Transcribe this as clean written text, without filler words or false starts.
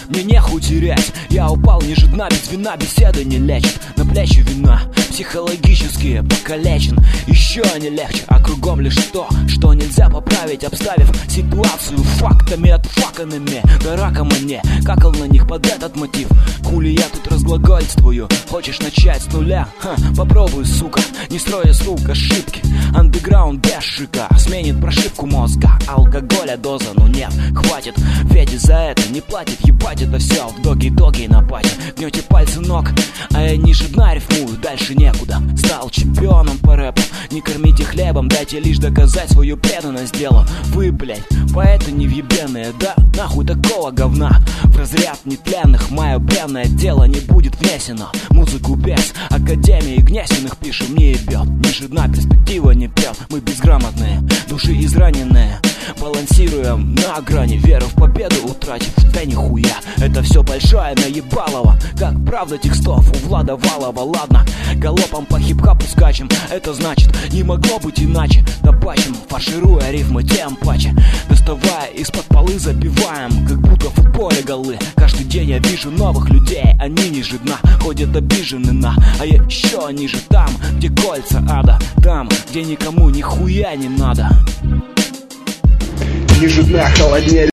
мне нехуй терять. Я упал ниже дна, без вина беседы не лечит. На плечи вина, психологически покалечен. Еще не легче, а кругом лишь то, что нельзя поправить, обставив ситуацию фактами отфаканными. Да раком мне, какал на них под этот мотив. Хули я тут разглагольствую, хочешь начать с нуля? Ха, попробуй, сука, не строя с рук ошибки. Андеграунд без шика сменит прошивку мозга. Алкоголя доза, ну нет, хватит. Ведь за это не платит, ебать это все в доги-доги на пати. Гнете пальцы ног, а я ниже дна рифмую, дальше некуда. Стал чемпионом по рэпу, не кормите хлебом, дайте лишь доказать свою преданность делу. Вы, блять, поэты невъебенные, да? Нахуй такого говна. В разряд нетленных мое бренное дело не будет внесено. Музыку без академии гнесиных пишем, не ебет. Ниже дна перспектива не пьет. Мы безграмотные, души израненные, балансируем на грани, веру в победу утратив. Да нихуя, это все большое наебалово, как правда текстов у Влада Валова. Ладно, галопом по хип-хапу скачем, это значит не могло быть иначе. Топачем, фаршируя рифмы тем паче, доставая из-под полы забиваем, как будто в футболе голы. Каждый день я вижу новых людей, они ниже дна, ходят обижены на, а я еще ниже там, где кольца ада, там, где никому нихуя не надо. Ниже дна холоднее